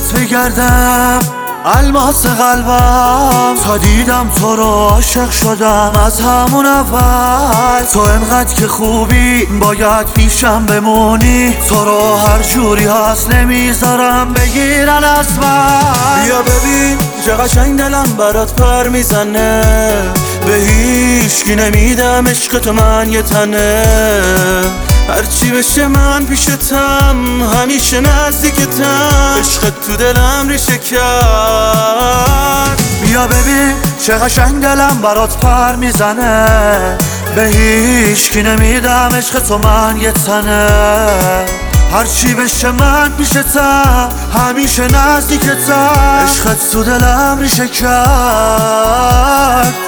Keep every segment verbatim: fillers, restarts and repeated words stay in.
دنبالت بگردم الماس قلبم، تا دیدم تو رو عاشق شدم از همون اول. تو انقدر که خوبی باید پیشم بمونی، تو رو هر جوری هست نمیذارم بگیرن از من. بیا ببین چه قشنگ دلم برات پر میزنه، به هیچکی نمیدم عشق تو من یه تنه. هرچی بشه من پیشتم، همیشه نزدیکتم، عشقت تو دلم ریشه کرد. بیا ببین چه قشنگ دلم برات پر میزنه، به هیچکی نمیدم عشق تو من یه تنه. هرچی بشه من پیشتم، همیشه نزدیکتم، عشقت تو دلم ریشه کرد.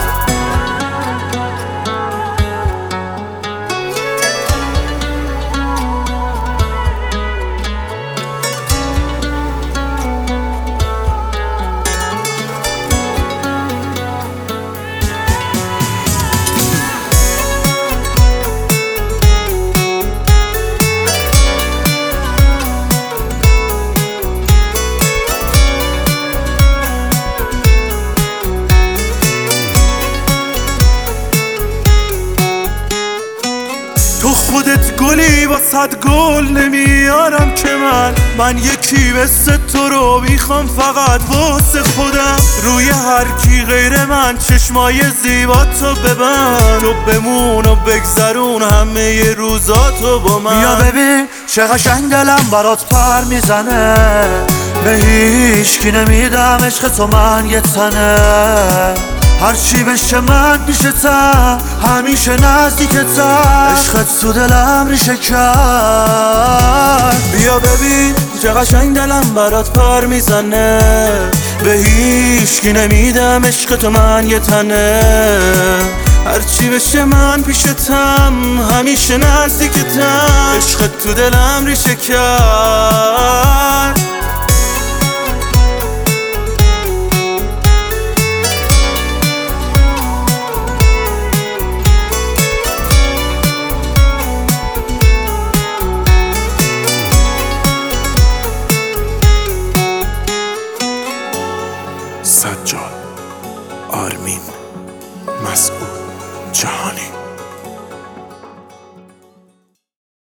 تو خودت گلی با صد گل نمیارم که من، من یکی مثل تو رو میخوام فقط واسه خودم. روی هر کی غیر من چشمای زیبا تو ببند و بمون و بگذرون همه روزاتو با من. بیا ببین چه قشنگ دلم برات پر میزنه، به هیچکی نمیدم عشق تو من یه تنه. هرچی بشه من پیشتم، همیشه نزدیکتم، عشقت تو دلم ریشه کرد. بیا ببین چه قشنگ دلم برات پر میزنه، به هیچکی نمیدم عشق تو من یه تنه. هرچی بشه من پیشتم، همیشه نزدیکتم، عشقت تو دلم ریشه کرد.